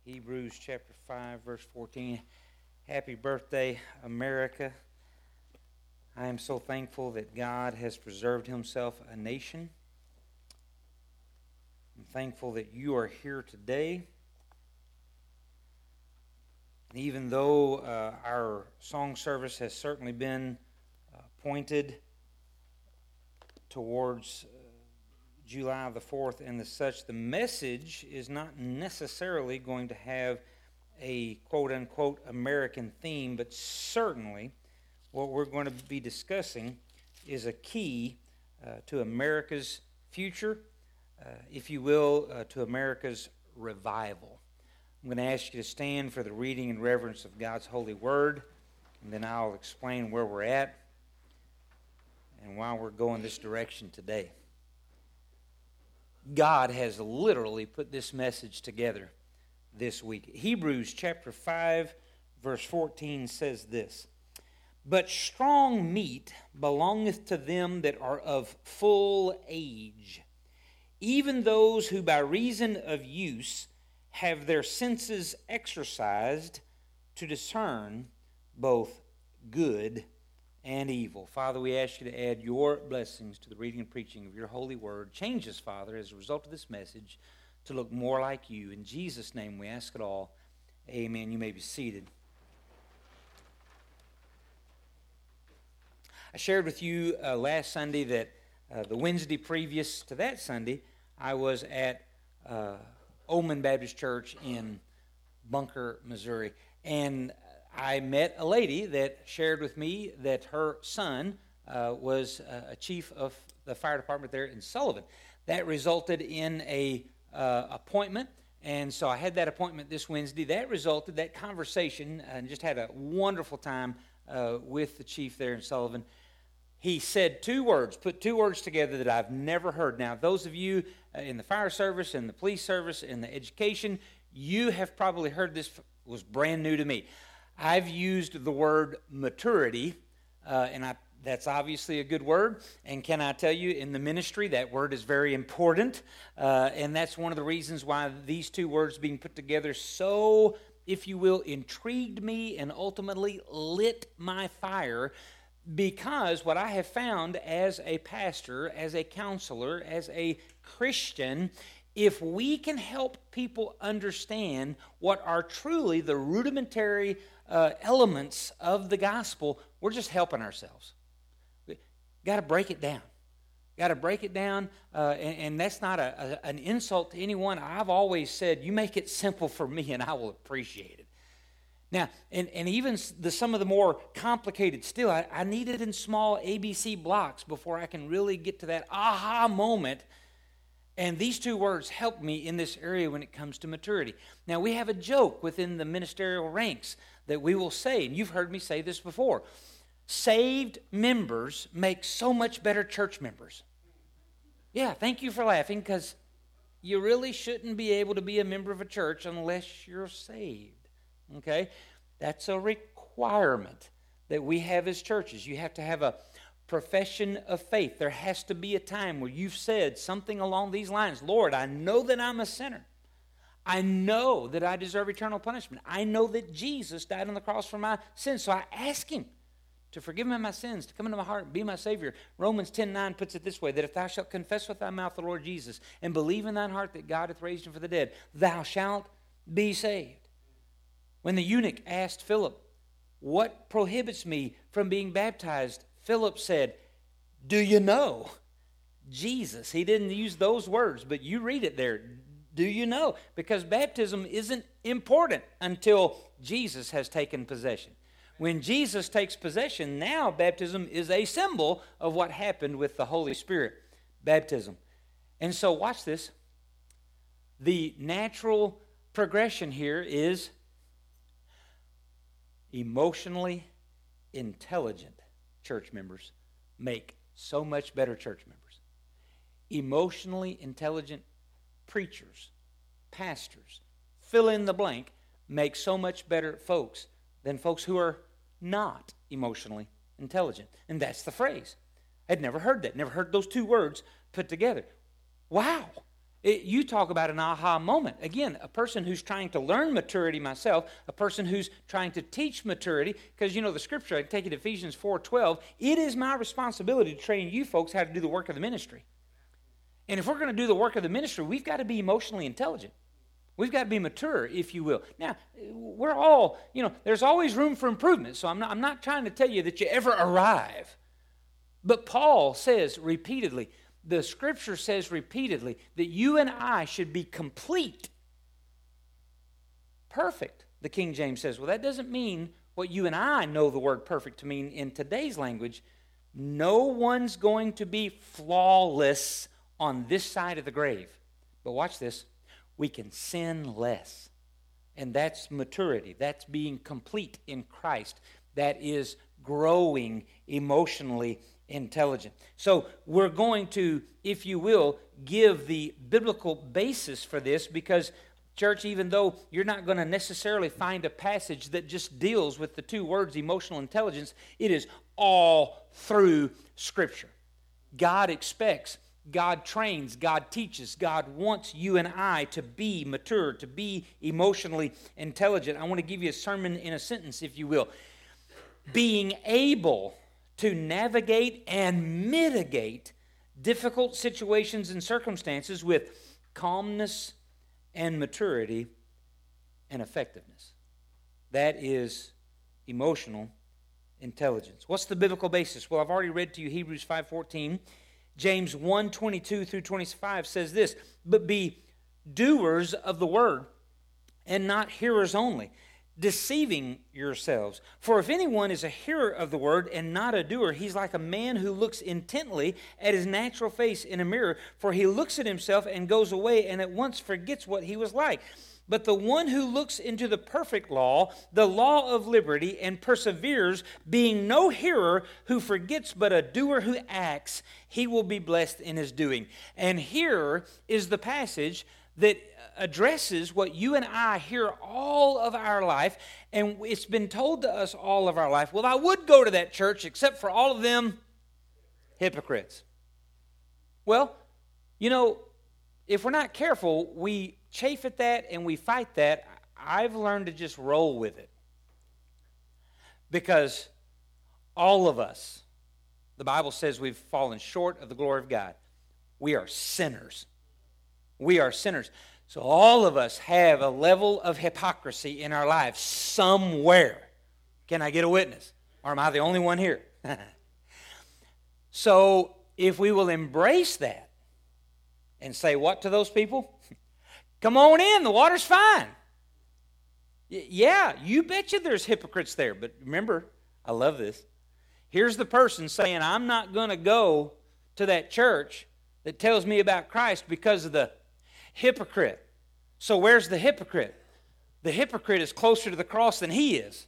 Hebrews chapter 5, verse 14. Happy birthday, America. I am so thankful that God has preserved himself a nation. I'm thankful that you are here today. And even though our song service has certainly been pointed towards July the 4th and the such, the message is not necessarily going to have a quote-unquote American theme, but certainly what we're going to be discussing is a key to America's future, if you will, to America's revival. I'm going to ask you to stand for the reading and reverence of God's holy word, and then I'll explain where we're at and why we're going this direction today. God has literally put this message together this week. Hebrews chapter 5, verse 14 says this: "But strong meat belongeth to them that are of full age, even those who by reason of use have their senses exercised to discern both good and evil." Father, we ask you to add your blessings to the reading and preaching of your holy word. Change us, Father, as a result of this message to look more like you. In Jesus' name we ask it all. Amen. You may be seated. I shared with you last Sunday that the Wednesday previous to that Sunday, I was at Oman Baptist Church in Bunker, Missouri. And I met a lady that shared with me that her son was a chief of the fire department there in Sullivan. That resulted in a appointment, and so I had that appointment this Wednesday. That conversation, and just had a wonderful time with the chief there in Sullivan. He said put two words together that I've never heard. Now, those of you in the fire service, in the police service, in the education, you have probably heard this. It was brand new to me. I've used the word maturity, and that's obviously a good word. And can I tell you, in the ministry, that word is very important. And that's one of the reasons why these two words being put together so, if you will, intrigued me and ultimately lit my fire. Because what I have found as a pastor, as a counselor, as a Christian, if we can help people understand what are truly the rudimentary elements of the gospel, we're just helping ourselves. Got to break it down. And that's not an insult to anyone. I've always said, you make it simple for me and I will appreciate it. Now, and even some of the more complicated still, I need it in small ABC blocks before I can really get to that aha moment. And these two words help me in this area when it comes to maturity. Now, we have a joke within the ministerial ranks that we will say, and you've heard me say this before: saved members make so much better church members. Yeah, thank you for laughing, because you really shouldn't be able to be a member of a church unless you're saved. Okay? That's a requirement that we have as churches. You have to have a profession of faith. There has to be a time where you've said something along these lines: Lord, I know that I'm a sinner. I know that I deserve eternal punishment. I know that Jesus died on the cross for my sins. So I ask him to forgive me my sins, to come into my heart and be my Savior. Romans 10:9 puts it this way: that if thou shalt confess with thy mouth the Lord Jesus and believe in thine heart that God hath raised him from the dead, thou shalt be saved. When the eunuch asked Philip, what prohibits me from being baptized? Philip said, do you know Jesus? He didn't use those words, but you read it there. Do you know? Because baptism isn't important until Jesus has taken possession. When Jesus takes possession, now baptism is a symbol of what happened with the Holy Spirit, baptism. And so watch this. The natural progression here is emotionally intelligent church members make so much better church members. Emotionally intelligent preachers, pastors, fill in the blank, make so much better folks than folks who are not emotionally intelligent. And that's the phrase. I'd never heard that. Never heard those two words put together. Wow. You talk about an aha moment. Again, a person who's trying to learn maturity myself, a person who's trying to teach maturity, because the scripture, I can take it to Ephesians 4:12, it is my responsibility to train you folks how to do the work of the ministry. And if we're going to do the work of the ministry, we've got to be emotionally intelligent. We've got to be mature, if you will. Now, we're all, there's always room for improvement, so I'm not trying to tell you that you ever arrive. But Paul says repeatedly, the scripture says repeatedly that you and I should be complete. Perfect, the King James says. Well, that doesn't mean what you and I know the word perfect to mean in today's language. No one's going to be flawless on this side of the grave. But watch this. We can sin less. And that's maturity. That's being complete in Christ. That is growing emotionally intelligent. So we're going to, if you will, give the biblical basis for this, because, church, even though you're not going to necessarily find a passage that just deals with the two words emotional intelligence, it is all through Scripture. God expects, God trains, God teaches, God wants you and I to be mature, to be emotionally intelligent. I want to give you a sermon in a sentence, if you will. Being able to navigate and mitigate difficult situations and circumstances with calmness and maturity and effectiveness. That is emotional intelligence. What's the biblical basis? Well, I've already read to you Hebrews 5:14. James 1:22 through 25 says this, but be doers of the word and not hearers only, deceiving yourselves. For if anyone is a hearer of the word and not a doer, he's like a man who looks intently at his natural face in a mirror, for he looks at himself and goes away and at once forgets what he was like. But the one who looks into the perfect law, the law of liberty, and perseveres, being no hearer who forgets but a doer who acts, he will be blessed in his doing. And here is the passage that addresses what you and I hear all of our life, and it's been told to us all of our life. Well, I would go to that church except for all of them hypocrites. Well, if we're not careful, we chafe at that and we fight that. I've learned to just roll with it. Because all of us, the Bible says we've fallen short of the glory of God. We are sinners. We are sinners. So all of us have a level of hypocrisy in our lives somewhere. Can I get a witness? Or am I the only one here? So if we will embrace that and say what to those people? Come on in, the water's fine. Yeah, you betcha there's hypocrites there. But remember, I love this. Here's the person saying, I'm not going to go to that church that tells me about Christ because of the hypocrite. So where's the hypocrite? The hypocrite is closer to the cross than he is.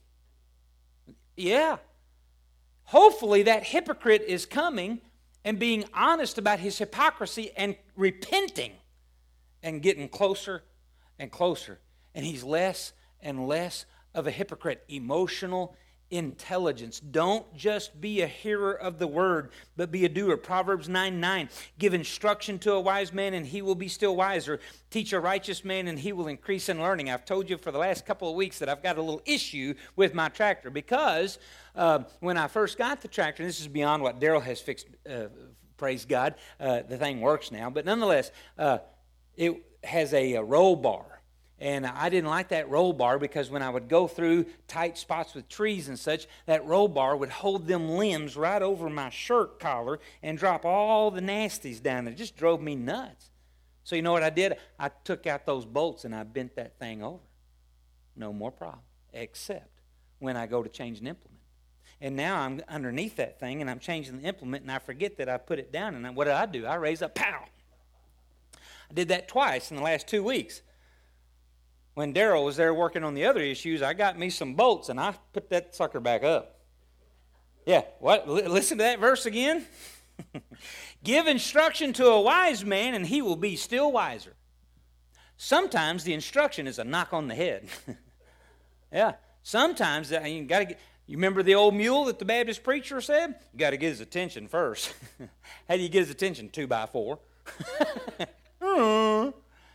Yeah. Hopefully that hypocrite is coming and being honest about his hypocrisy and repenting and getting closer and closer. And he's less and less of a hypocrite. Emotional intelligence. Don't just be a hearer of the word, but be a doer. Proverbs 9:9. Give instruction to a wise man, and he will be still wiser. Teach a righteous man, and he will increase in learning. I've told you for the last couple of weeks that I've got a little issue with my tractor because when I first got the tractor, and this is beyond what Daryl has fixed, praise God, the thing works now, but nonetheless, it has a roll bar. And I didn't like that roll bar because when I would go through tight spots with trees and such, that roll bar would hold them limbs right over my shirt collar and drop all the nasties down there. It just drove me nuts. So you know what I did? I took out those bolts and I bent that thing over. No more problem, except when I go to change an implement. And now I'm underneath that thing and I'm changing the implement and I forget that I put it down. And what do? I raise up, pow! I did that twice in the last 2 weeks. When Daryl was there working on the other issues, I got me some bolts and I put that sucker back up. Yeah, what? Listen to that verse again. Give instruction to a wise man and he will be still wiser. Sometimes the instruction is a knock on the head. Yeah, sometimes you got to get. You remember the old mule that the Baptist preacher said? You got to get his attention first. How do you get his attention? 2x4.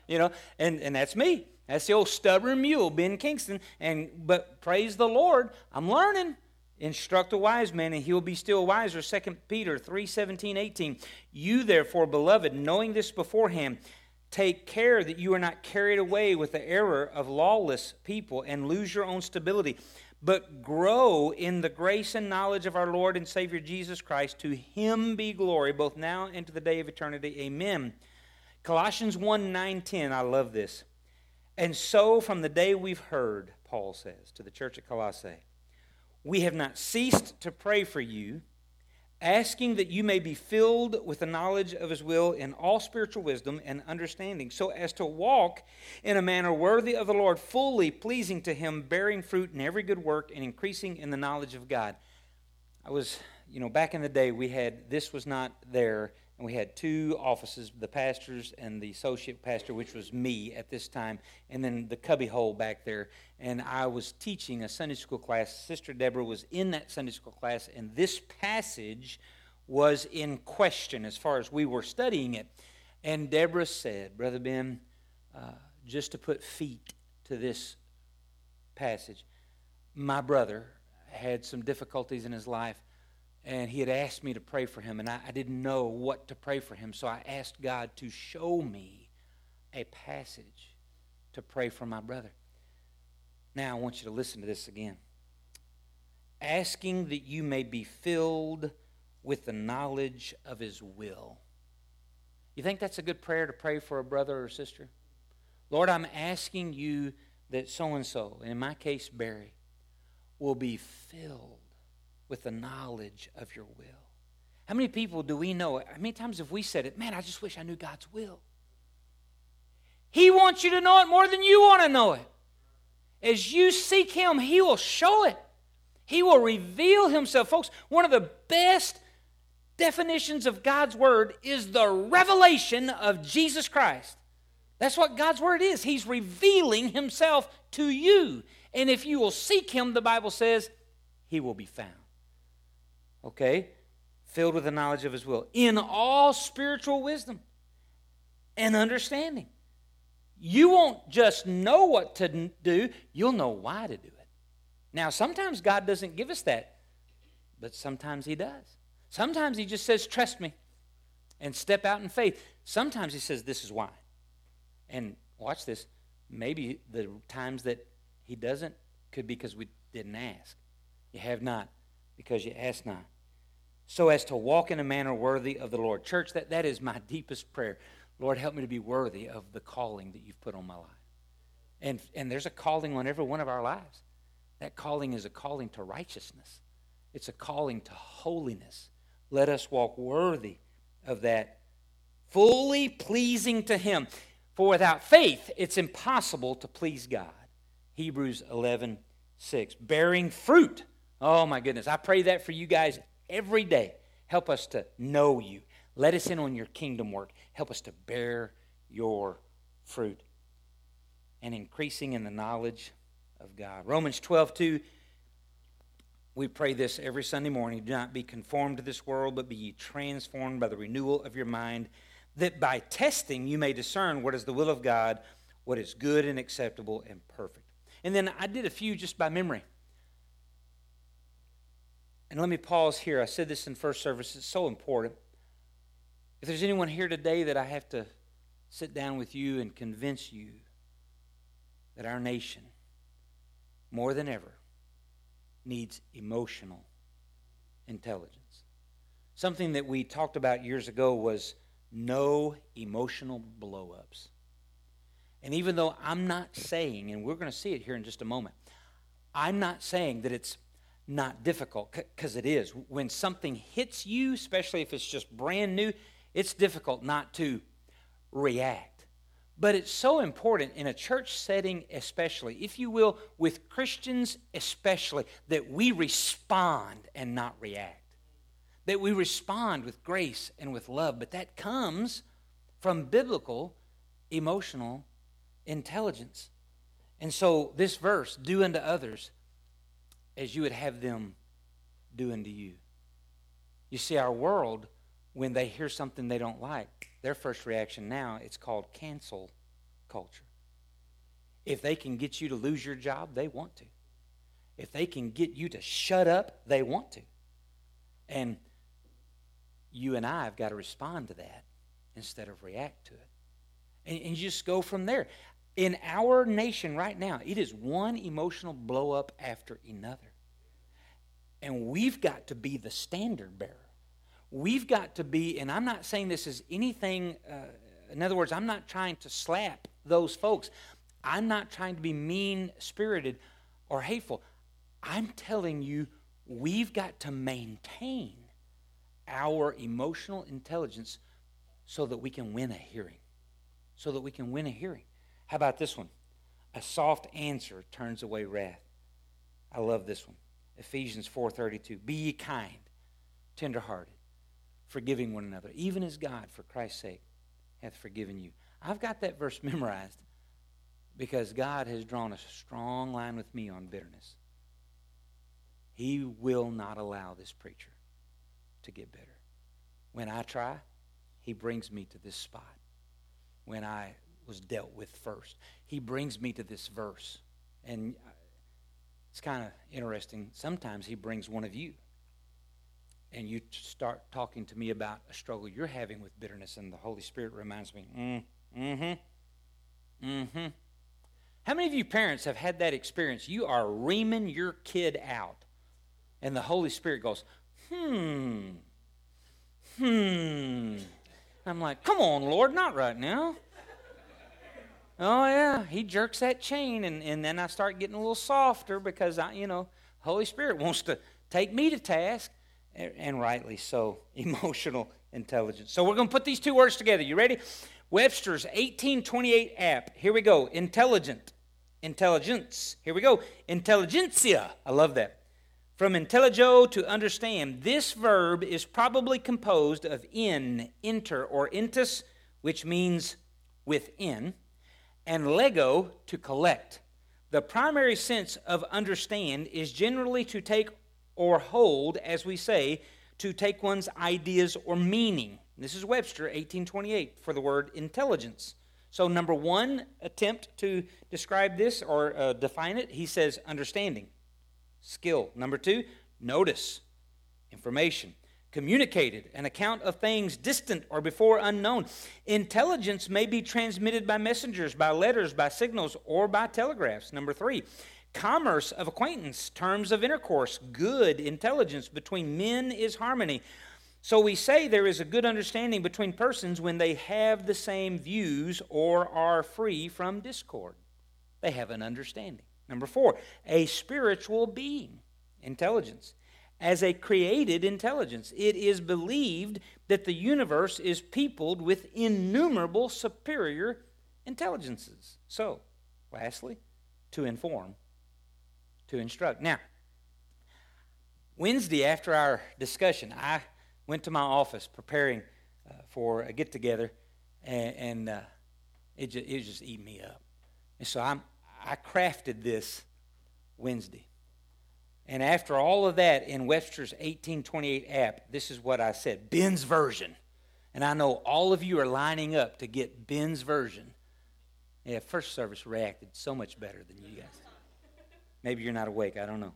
and that's me. That's the old stubborn mule, Ben Kingston. But praise the Lord, I'm learning. Instruct a wise man, and he will be still wiser. 2 Peter 3:17, 18. You therefore, beloved, knowing this beforehand, take care that you are not carried away with the error of lawless people and lose your own stability, but grow in the grace and knowledge of our Lord and Savior Jesus Christ. To him be glory, both now and to the day of eternity. Amen. Colossians 1:9, 10. I love this. And so from the day we've heard, Paul says to the church at Colossae, we have not ceased to pray for you, asking that you may be filled with the knowledge of his will in all spiritual wisdom and understanding, so as to walk in a manner worthy of the Lord, fully pleasing to him, bearing fruit in every good work and increasing in the knowledge of God. I was, back in the day, this was not there, and we had two offices, the pastors and the associate pastor, which was me at this time, and then the cubby hole back there. And I was teaching a Sunday school class. Sister Deborah was in that Sunday school class, and this passage was in question as far as we were studying it. And Deborah said, Brother Ben, just to put feet to this passage, my brother had some difficulties in his life, and he had asked me to pray for him, and I didn't know what to pray for him, so I asked God to show me a passage to pray for my brother. Now I want you to listen to this again. Asking that you may be filled with the knowledge of his will. You think that's a good prayer to pray for a brother or sister? Lord, I'm asking you that so-and-so, in my case Barry, will be filled with the knowledge of your will. How many people do we know? How many times have we said it? Man, I just wish I knew God's will. He wants you to know it more than you want to know it. As you seek him, he will show it. He will reveal himself. Folks, one of the best definitions of God's word is the revelation of Jesus Christ. That's what God's word is. He's revealing himself to you. And if you will seek him, the Bible says, he will be found. Okay? Filled with the knowledge of his will. In all spiritual wisdom and understanding. You won't just know what to do, you'll know why to do it. Now, sometimes God doesn't give us that, but sometimes he does. Sometimes he just says, trust me, and step out in faith. Sometimes he says, this is why. And watch this, maybe the times that he doesn't could be because we didn't ask. You have not, because you ask not. So as to walk in a manner worthy of the Lord. Church, that is my deepest prayer. Lord, help me to be worthy of the calling that you've put on my life. And there's a calling on every one of our lives. That calling is a calling to righteousness. It's a calling to holiness. Let us walk worthy of that, fully pleasing to him. For without faith, it's impossible to please God. Hebrews 11:6. Bearing fruit. Oh, my goodness. I pray that for you guys every day. Help us to know you. Let us in on your kingdom work. Help us to bear your fruit. And increasing in the knowledge of God. Romans 12:2. We pray this every Sunday morning. Do not be conformed to this world, but be ye transformed by the renewal of your mind, that by testing you may discern what is the will of God, what is good and acceptable and perfect. And then I did a few just by memory. And let me pause here. I said this in first service. It's so important. If there's anyone here today that I have to sit down with you and convince you that our nation, more than ever, needs emotional intelligence. Something that we talked about years ago was no emotional blow-ups. And even though I'm not saying, and we're going to see it here in just a moment, I'm not saying that it's not difficult, because it is. When something hits you, especially if it's just brand new, it's difficult not to react. But it's so important in a church setting especially, if you will, with Christians especially, that we respond and not react. That we respond with grace and with love. But that comes from biblical emotional intelligence. And so this verse, do unto others as you would have them do unto you. You see, our world, when they hear something they don't like, their first reaction now, it's called cancel culture. If they can get you to lose your job, they want to. If they can get you to shut up, they want to. And you and I have got to respond to that instead of react to it. And you just go from there. In our nation right now, it is one emotional blow up after another. And we've got to be the standard bearer. We've got to be, and I'm not saying this is anything, in other words, I'm not trying to slap those folks. I'm not trying to be mean-spirited or hateful. I'm telling you, we've got to maintain our emotional intelligence so that we can win a hearing. So that we can win a hearing. How about this one? A soft answer turns away wrath. I love this one. Ephesians 4:32. Be ye kind, tenderhearted, forgiving one another, even as God, for Christ's sake, hath forgiven you. I've got that verse memorized because God has drawn a strong line with me on bitterness. He will not allow this preacher to get bitter. When I try, he brings me to this spot. When I was dealt with first, he brings me to this verse. And it's kind of interesting. Sometimes he brings one of you. And you start talking to me about a struggle you're having with bitterness, and the Holy Spirit reminds me, How many of you parents have had that experience? You are reaming your kid out, and the Holy Spirit goes, I'm like, come on, Lord, not right now. Oh, yeah, he jerks that chain, and then I start getting a little softer because, Holy Spirit wants to take me to task, and rightly so, emotional intelligence. So we're going to put these two words together. You ready? Webster's 1828 app. Here we go. Intelligent. Intelligence. Here we go. Intelligentsia. I love that. From intelligo, to understand. This verb is probably composed of in, enter, or intus, which means within, and lego, to collect. The primary sense of understand is generally to take or hold, as we say, to take one's ideas or meaning. This is Webster, 1828, for the word intelligence. So number one attempt to describe this or define it, he says understanding, skill. Number two, notice, information. Communicated, an account of things distant or before unknown. Intelligence may be transmitted by messengers, by letters, by signals, or by telegraphs. Number three, commerce of acquaintance, terms of intercourse, good intelligence between men is harmony. So we say there is a good understanding between persons when they have the same views or are free from discord. They have an understanding. Number four, a spiritual being, intelligence. As a created intelligence, it is believed that the universe is peopled with innumerable superior intelligences. So, lastly, to inform, to instruct. Now, Wednesday after our discussion, I went to my office preparing for a get-together, and it was just eating me up. And so I crafted this Wednesday. And after all of that, in Webster's 1828 app, this is what I said, Ben's version. And I know all of you are lining up to get Ben's version. Yeah, first service reacted so much better than you guys. Maybe you're not awake, I don't know.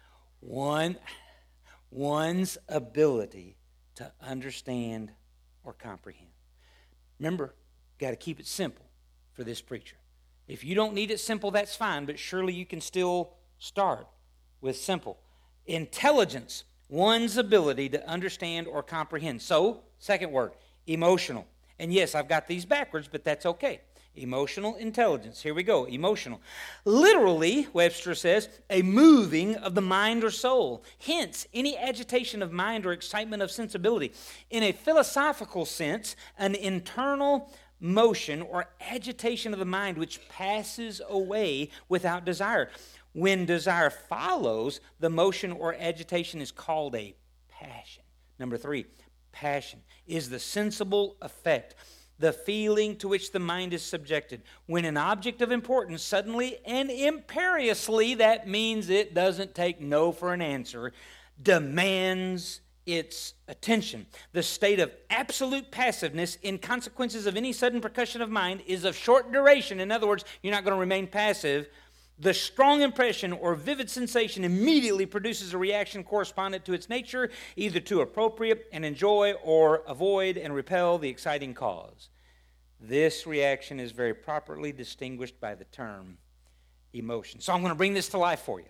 One's ability to understand or comprehend. Remember, got to keep it simple for this preacher. If you don't need it simple, that's fine, but surely you can still start with simple. Intelligence, one's ability to understand or comprehend. So, second word, emotional. And yes, I've got these backwards, but that's okay. Emotional intelligence. Here we go. Emotional. Literally, Webster says, a moving of the mind or soul. Hence, any agitation of mind or excitement of sensibility. In a philosophical sense, an internal motion or agitation of the mind which passes away without desire. When desire follows, the motion or agitation is called a passion. Number three, passion is the sensible effect, the feeling to which the mind is subjected. When an object of importance suddenly and imperiously, that means it doesn't take no for an answer, demands its attention. The state of absolute passiveness in consequences of any sudden percussion of mind is of short duration. In other words, you're not going to remain passive. The strong impression or vivid sensation immediately produces a reaction correspondent to its nature, either to appropriate and enjoy or avoid and repel the exciting cause. This reaction is very properly distinguished by the term emotion. So I'm going to bring this to life for you.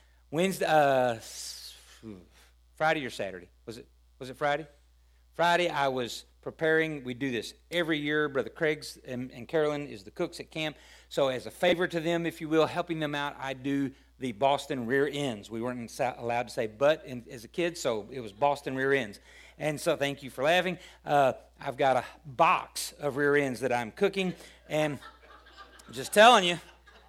Friday or Saturday? Was it Friday? Friday I was preparing. We do this every year. Brother Craig's and Carolyn is the cooks at camp. So as a favor to them, if you will, helping them out, I do the Boston rear ends. We weren't allowed to say butt as a kid, so it was Boston rear ends. And so thank you for laughing. I've got a box of rear ends that I'm cooking, and just telling you,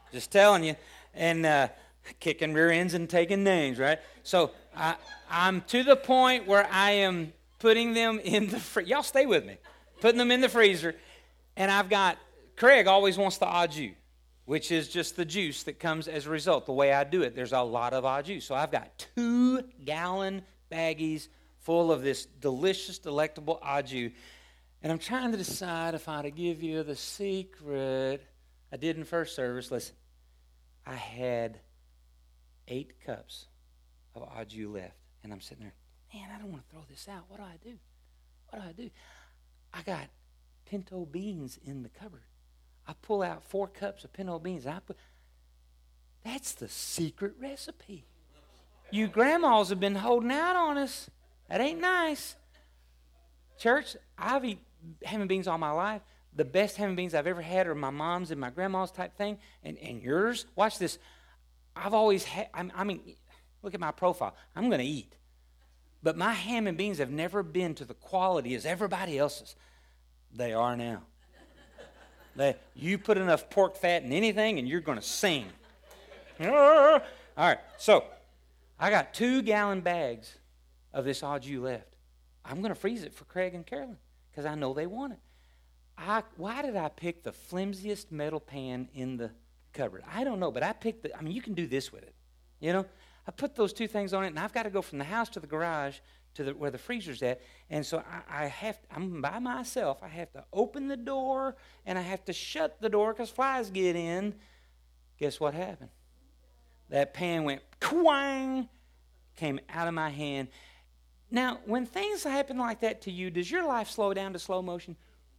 and kicking rear ends and taking names, right? So I'm to the point where I am putting them in the freezer. Y'all stay with me. Putting them in the freezer, and I've got, Craig always wants the au jus, which is just the juice that comes as a result. The way I do it, there's a lot of au jus. So I've got 2-gallon baggies full of this delicious, delectable au jus. And I'm trying to decide if I ought to give you the secret. I did in first service. Listen, I had 8 cups of au jus left. And I'm sitting there, man, I don't want to throw this out. What do I do? I got pinto beans in the cupboard. I pull out 4 cups of pinto beans. And that's the secret recipe. You grandmas have been holding out on us. That ain't nice. Church, I've eaten ham and beans all my life. The best ham and beans I've ever had are my mom's and my grandma's type thing. And yours, watch this. I've always had, I mean, look at my profile. I'm going to eat. But my ham and beans have never been to the quality as everybody else's. They are now. You put enough pork fat in anything and you're going to sing. All right, so I got 2-gallon bags of this au jus left. I'm going to freeze it for Craig and Carolyn because I know they want it. Why did I pick the flimsiest metal pan in the cupboard? I don't know, but you can do this with it. You know, I put those 2 things on it, and I've got to go from the house to the garage to where the freezer's at. And so I'm by myself. I have to open the door, and I have to shut the door because flies get in. Guess what happened? That pan went twang, came out of my hand. Now, when things happen like that to you, does your life slow down to slow motion?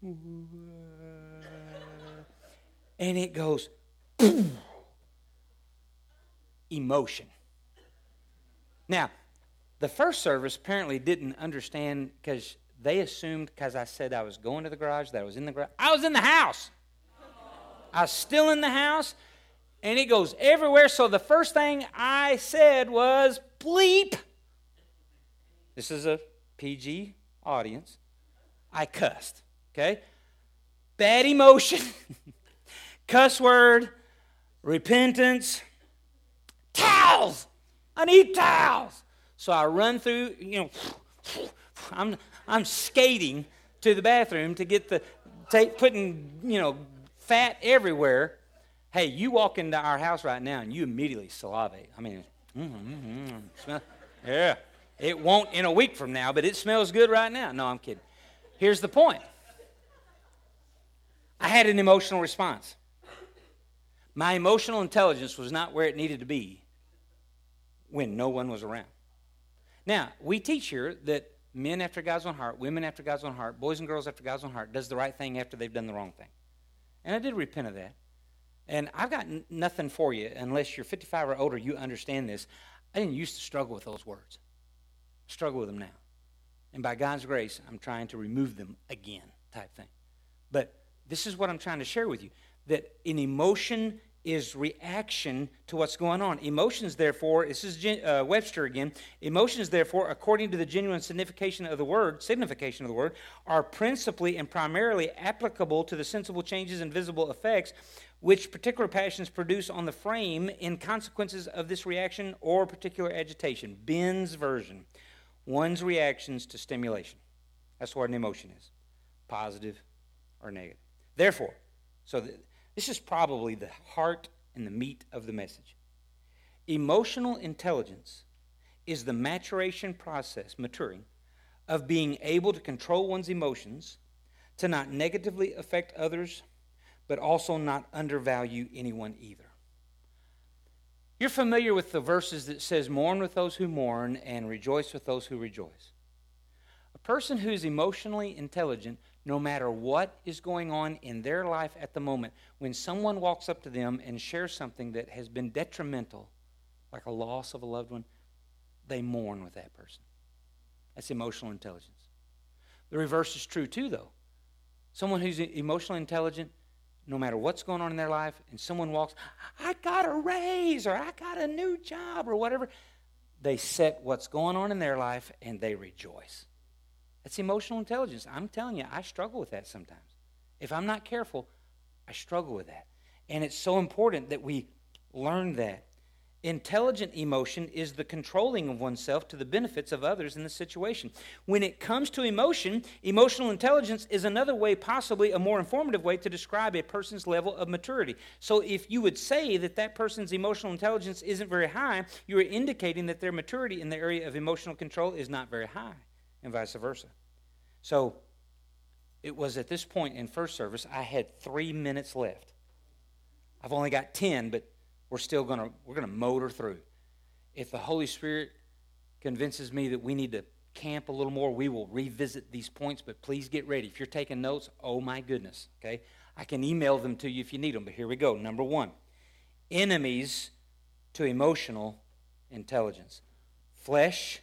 And it goes, emotion. Now, the first service apparently didn't understand because they assumed because I said I was going to the garage, that I was in the garage. I was in the house. I was still in the house, and it goes everywhere. So the first thing I said was, bleep. This is a PG audience. I cussed, okay? Bad emotion, cuss word, repentance, towels. I need towels. So I run through, I'm skating to the bathroom to get putting, fat everywhere. Hey, you walk into our house right now and you immediately salivate. I mean, smell, yeah. It won't in a week from now, but it smells good right now. No, I'm kidding. Here's the point. I had an emotional response. My emotional intelligence was not where it needed to be when no one was around. Now, we teach here that men after God's own heart, women after God's own heart, boys and girls after God's own heart does the right thing after they've done the wrong thing. And I did repent of that. And I've got nothing for you unless you're 55 or older, you understand this. I didn't used to struggle with those words. I struggle with them now. And by God's grace, I'm trying to remove them again type thing. But this is what I'm trying to share with you, that an emotion is reaction to what's going on. Emotions, therefore, this is Webster again, emotions, therefore, according to the genuine signification of the word, are principally and primarily applicable to the sensible changes and visible effects which particular passions produce on the frame in consequences of this reaction or particular agitation. Ben's version, one's reactions to stimulation. That's what an emotion is, positive or negative. Therefore, this is probably the heart and the meat of the message. Emotional intelligence is the maturing process of being able to control one's emotions, to not negatively affect others, but also not undervalue anyone either. You're familiar with the verses that says, mourn with those who mourn and rejoice with those who rejoice. A person who is emotionally intelligent, no matter what is going on in their life at the moment, when someone walks up to them and shares something that has been detrimental, like a loss of a loved one, they mourn with that person. That's emotional intelligence. The reverse is true too, though. Someone who's emotionally intelligent, no matter what's going on in their life, and someone walks, I got a raise, or I got a new job, or whatever, they set what's going on in their life and they rejoice. That's emotional intelligence. I'm telling you, I struggle with that sometimes. If I'm not careful, I struggle with that. And it's so important that we learn that. Intelligent emotion is the controlling of oneself to the benefits of others in the situation. When it comes to emotion, emotional intelligence is another way, possibly a more informative way, to describe a person's level of maturity. So if you would say that that person's emotional intelligence isn't very high, you are indicating that their maturity in the area of emotional control is not very high, and vice versa. So it was at this point in first service, I had 3 minutes left. I've only got 10, but we're gonna motor through. If the Holy Spirit convinces me that we need to camp a little more, we will revisit these points, but please get ready. If you're taking notes, oh my goodness, okay? I can email them to you if you need them, but here we go. Number 1, enemies to emotional intelligence. Flesh,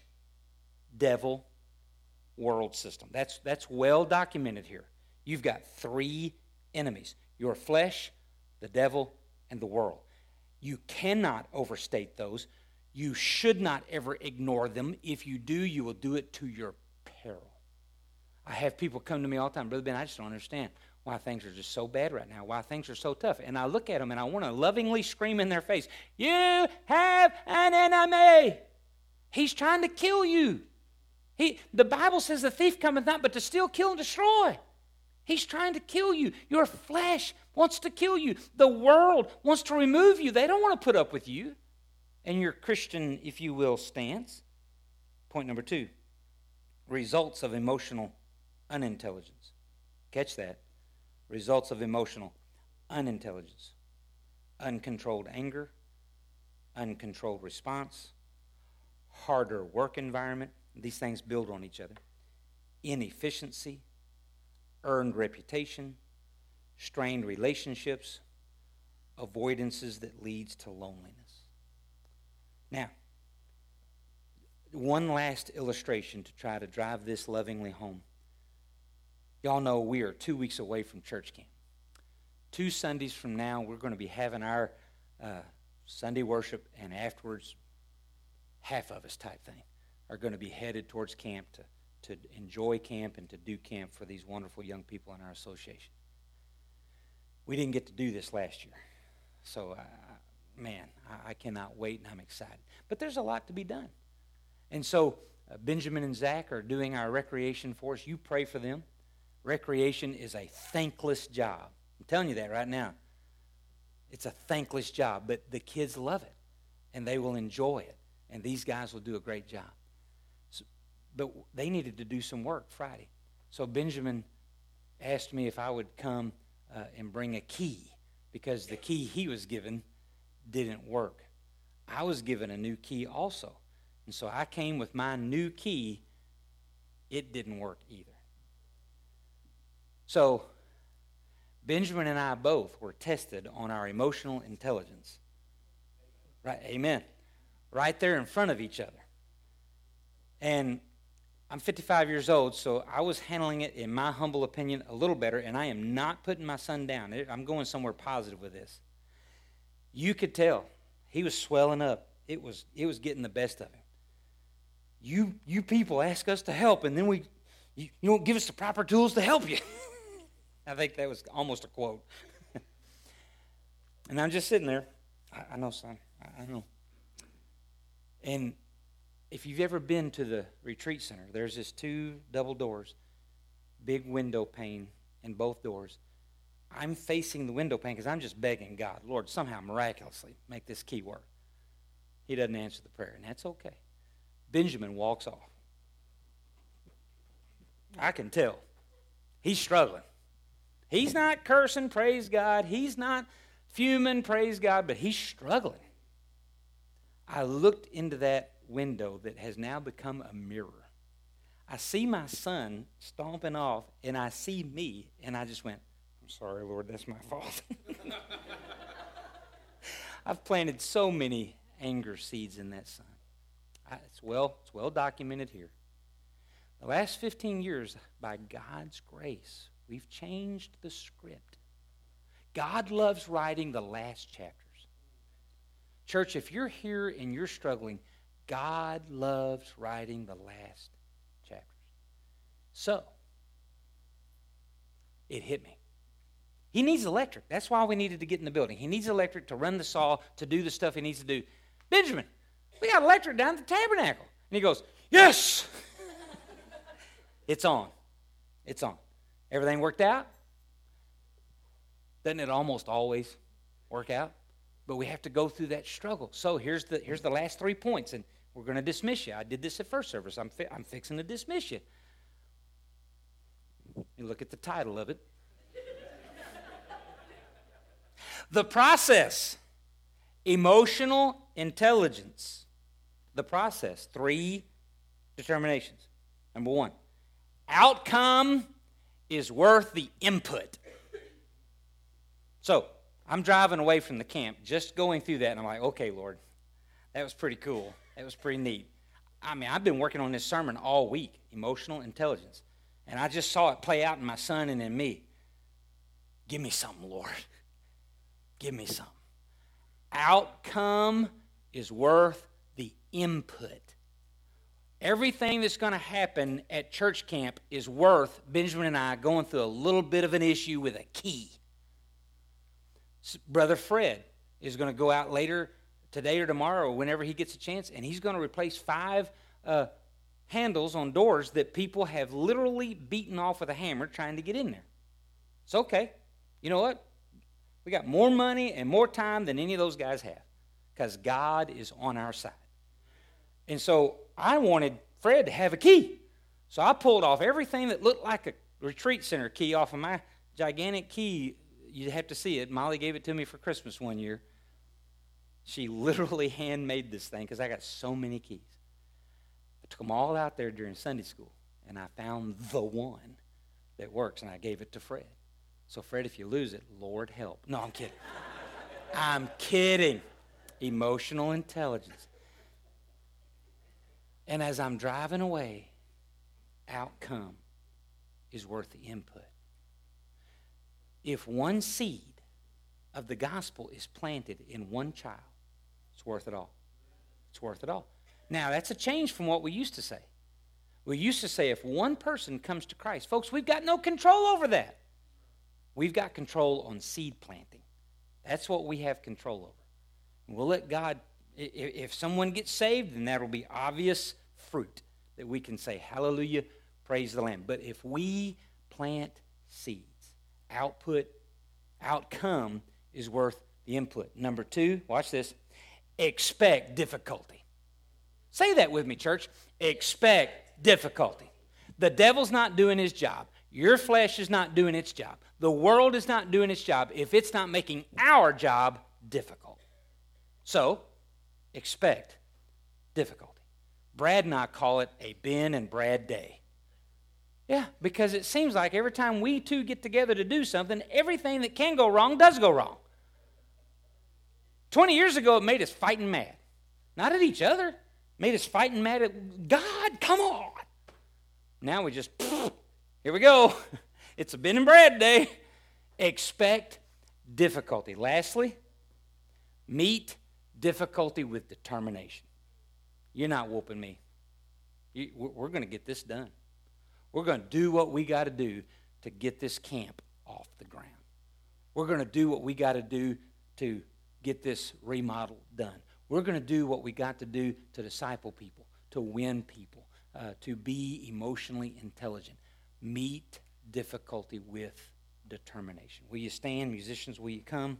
devil, world system. That's well documented here. You've got 3 enemies: your flesh, the devil, and the world. You cannot overstate those. You should not ever ignore them. If you do, you will do it to your peril. I have people come to me all the time, Brother Ben, I just don't understand why things are just so bad right now, why things are so tough. And I look at them and I want to lovingly scream in their face, you have an enemy. He's trying to kill you. The Bible says the thief cometh not but to steal, kill, and destroy. He's trying to kill you. Your flesh wants to kill you. The world wants to remove you. They don't want to put up with you and your Christian, if you will, stance. Point number 2, results of emotional unintelligence. Catch that. Results of emotional unintelligence. Uncontrolled anger, uncontrolled response, harder work environment. These things build on each other. Inefficiency, earned reputation, strained relationships, avoidances that leads to loneliness. Now, one last illustration to try to drive this lovingly home. Y'all know we are 2 weeks away from church camp. 2 Sundays from now, we're going to be having our Sunday worship, and afterwards, half of us type thing are going to be headed towards camp to enjoy camp and to do camp for these wonderful young people in our association. We didn't get to do this last year. So, I cannot wait, and I'm excited. But there's a lot to be done. And so, Benjamin and Zach are doing our recreation for us. You pray for them. Recreation is a thankless job. I'm telling you that right now. It's a thankless job, but the kids love it, and they will enjoy it. And these guys will do a great job. But they needed to do some work Friday. So Benjamin asked me if I would come and bring a key, because the key he was given didn't work. I was given a new key also. And so I came with my new key. It didn't work either. So Benjamin and I both were tested on our emotional intelligence. Right? Amen. Right there in front of each other. And I'm 55 years old, so I was handling it, in my humble opinion, a little better, and I am not putting my son down. I'm going somewhere positive with this. You could tell he was swelling up. It was getting the best of him. You people ask us to help, and then you don't give us the proper tools to help you. I think that was almost a quote. And I'm just sitting there. I know, son. I know. And if you've ever been to the retreat center, there's this 2 double doors, big window pane in both doors. I'm facing the window pane because I'm just begging God, Lord, somehow miraculously make this key work. He doesn't answer the prayer, and that's okay. Benjamin walks off. I can tell. He's struggling. He's not cursing, praise God. He's not fuming, praise God, but he's struggling. I looked into that window that has now become a mirror. I see my son stomping off, and I see me, and I just went, I'm sorry, Lord, that's my fault. I've planted so many anger seeds in that son. It's well documented here. The last 15 years, by God's grace, we've changed the script. God loves writing the last chapters. Church, if you're here and you're struggling, God loves writing the last chapters. So, it hit me. He needs electric. That's why we needed to get in the building. He needs electric to run the saw, to do the stuff he needs to do. Benjamin, we got electric down at the tabernacle. And he goes, yes! It's on. It's on. Everything worked out? Doesn't it almost always work out? But we have to go through that struggle. So here's the last 3 points, and we're going to dismiss you. I did this at first service. I'm fixing to dismiss you. You look at the title of it. The process. Emotional intelligence. The process. 3 determinations. Number 1. Outcome is worth the input. So, I'm driving away from the camp, just going through that, and I'm like, okay, Lord, that was pretty cool. That was pretty neat. I mean, I've been working on this sermon all week, emotional intelligence, and I just saw it play out in my son and in me. Give me something, Lord. Give me something. Outcome is worth the input. Everything that's going to happen at church camp is worth Benjamin and I going through a little bit of an issue with a key. Brother Fred is going to go out later today or tomorrow or whenever he gets a chance, and he's going to replace 5 handles on doors that people have literally beaten off with a hammer trying to get in there. It's okay. You know what? We got more money and more time than any of those guys have because God is on our side. And so I wanted Fred to have a key. So I pulled off everything that looked like a retreat center key off of my gigantic key. You'd have to see it. Molly gave it to me for Christmas one year. She literally handmade this thing because I got so many keys. I took them all out there during Sunday school, and I found the one that works, and I gave it to Fred. So, Fred, if you lose it, Lord help. No, I'm kidding. I'm kidding. Emotional intelligence. And as I'm driving away, outcome is worth the input. If one seed of the gospel is planted in one child, it's worth it all. It's worth it all. Now, that's a change from what we used to say. We used to say if one person comes to Christ, folks, we've got no control over that. We've got control on seed planting. That's what we have control over. And we'll let God, if someone gets saved, then that'll be obvious fruit that we can say, hallelujah, praise the Lamb. But if we plant seeds, outcome is worth the input. Number 2, watch this, expect difficulty. Say that with me, church. Expect difficulty. The devil's not doing his job. Your flesh is not doing its job. The world is not doing its job if it's not making our job difficult. So, expect difficulty. Brad and I call it a Ben and Brad day. Yeah, because it seems like every time we two get together to do something, everything that can go wrong does go wrong. 20 years ago, it made us fighting mad. Not at each other. It made us fighting mad at God. Come on. Now we just, here we go. It's a Ben and Brad day. Expect difficulty. Lastly, meet difficulty with determination. You're not whooping me. We're going to get this done. We're going to do what we got to do to get this camp off the ground. We're going to do what we got to do to get this remodel done. We're going to do what we got to do to disciple people, to win people, to be emotionally intelligent. Meet difficulty with determination. Will you stand, musicians? Will you come?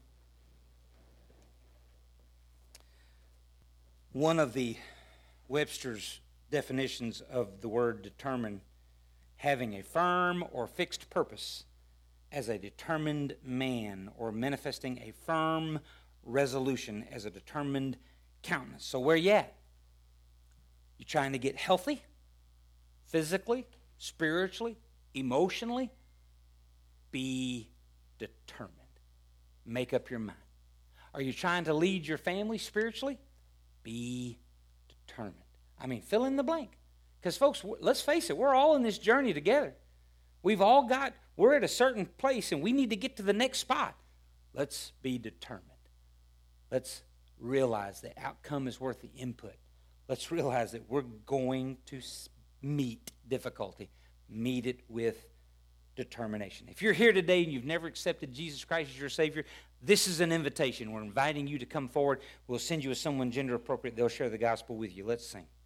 One of the Webster's definitions of the word determine having a firm or fixed purpose as a determined man, or manifesting a firm resolution as a determined countenance. So where you at? You trying to get healthy? Physically, spiritually, emotionally? Be determined. Make up your mind. Are you trying to lead your family spiritually? Be determined. I mean, fill in the blank. Because folks, let's face it, we're all in this journey together. We're at a certain place and we need to get to the next spot. Let's be determined. Let's realize the outcome is worth the input. Let's realize that we're going to meet difficulty. Meet it with determination. If you're here today and you've never accepted Jesus Christ as your Savior, this is an invitation. We're inviting you to come forward. We'll send you with someone gender appropriate. They'll share the gospel with you. Let's sing.